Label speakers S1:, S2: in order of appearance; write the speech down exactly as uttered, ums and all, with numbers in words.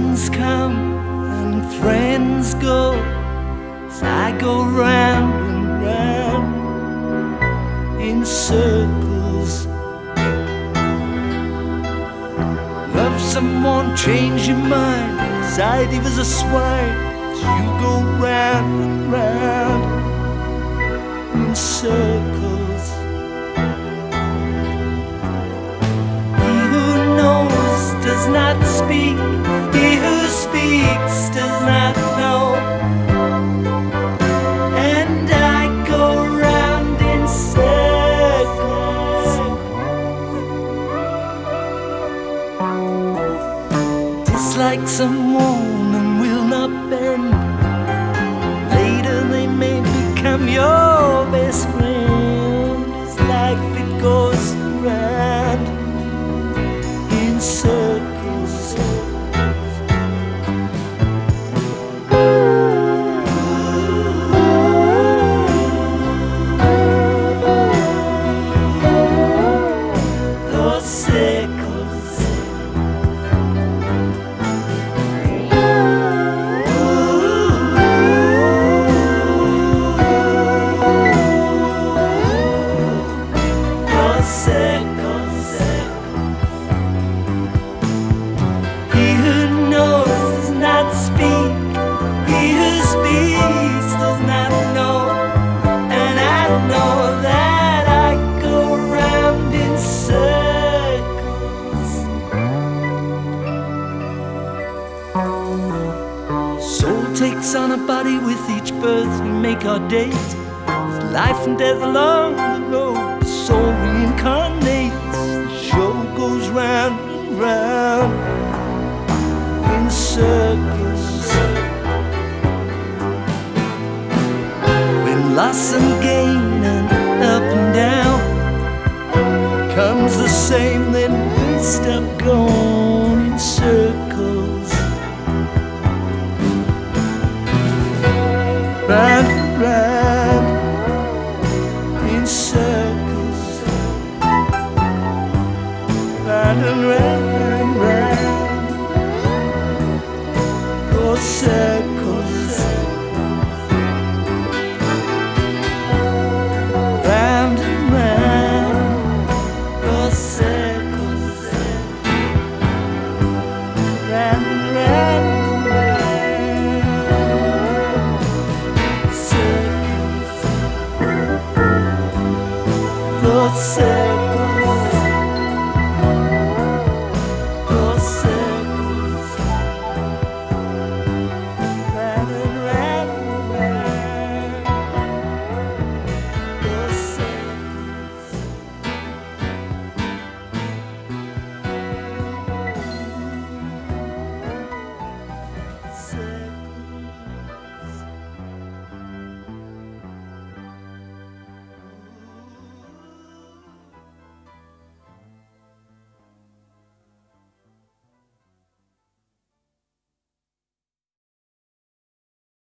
S1: Friends come and friends go as I go round and round in circles. Love someone, change your mind, anxiety was a swine as you go round and round in circles. He who knows does not speak, he who speaks does not know. And I go round in circles. Dislike someone and will not bend. Later they may become your best friend. As life it goes round in circles. Those circles. Those circles. He who knows does not speak, he who speaks does not know. And I know that I go round in circles. Soul takes on a body with each birth we make our date. With life and death along the road, the soul reincarnates. The show goes round and round in circles. When loss and gain and up and down becomes the same, then we stop going in circles. Round and round in circles. Round and round and round. Those circles. Round and round. Those circles. Round and round and round. Circles. Those circles.